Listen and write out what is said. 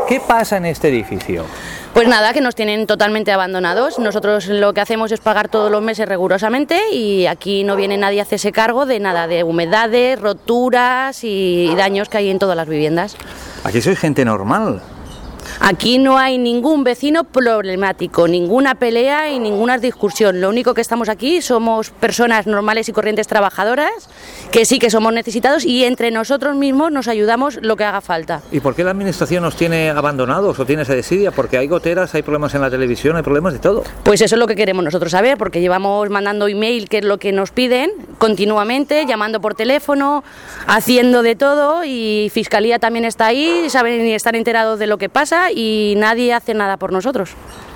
¿Qué pasa en este edificio? Pues nada, que nos tienen totalmente abandonados. Nosotros lo que hacemos es pagar todos los meses rigurosamente y aquí no viene nadie a hacerse cargo de nada, de humedades, roturas y daños que hay en todas las viviendas. Aquí sois gente normal. Aquí no hay ningún vecino problemático, ninguna pelea y ninguna discusión. Lo único que estamos aquí somos personas normales y corrientes trabajadoras, que sí que somos necesitados y entre nosotros mismos nos ayudamos lo que haga falta. ¿Y por qué la administración nos tiene abandonados o tiene esa desidia? Porque hay goteras, hay problemas en la televisión, hay problemas de todo. Pues eso es lo que queremos nosotros saber, porque llevamos mandando email, que es lo que nos piden, continuamente, llamando por teléfono, haciendo de todo y Fiscalía también está ahí, saben y están enterados de lo que pasa y nadie hace nada por nosotros.